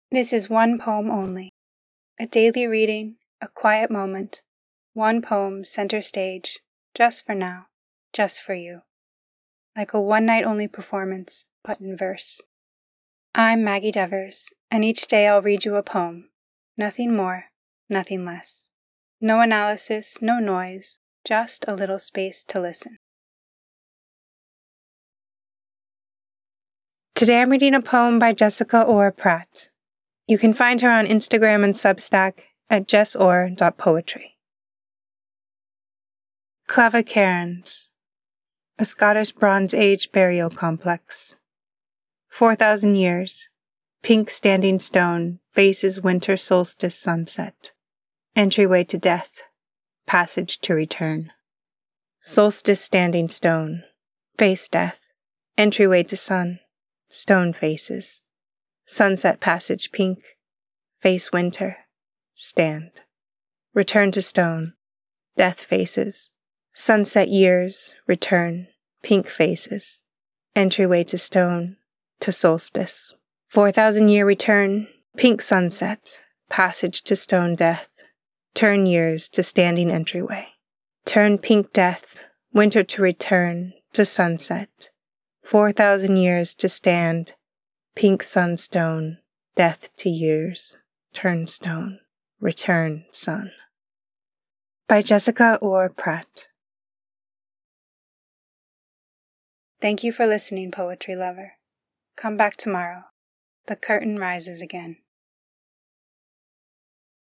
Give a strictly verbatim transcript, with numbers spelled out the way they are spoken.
This is one poem only. A daily reading, a quiet moment, one poem center stage, just for now, just for you. Like a one-night-only performance, but in verse. I'm Maggie Devers, and each day I'll read you a poem. Nothing more, nothing less. No analysis, no noise, just a little space to listen. Today I'm reading a poem by Jessica Orr Pratt. You can find her on Instagram and Substack at jess orr dot poetry. Clava Cairns, a Scottish Bronze Age burial complex. Four thousand years, pink standing stone, faces winter solstice sunset. Entryway to death, passage to return. Solstice standing stone, face death, entryway to sun, stone faces. Sunset passage pink, face winter, stand. Return to stone, death faces. Sunset years, return, pink faces. Entryway to stone, to solstice. Four thousand year return, pink sunset, passage to stone death. Turn years to standing entryway. Turn pink death, winter to return, to sunset. Four thousand years to stand, pink sunstone, death to years, turn stone, return sun. By Jessica Orr Pratt. Thank you for listening, poetry lover. Come back tomorrow. The curtain rises again.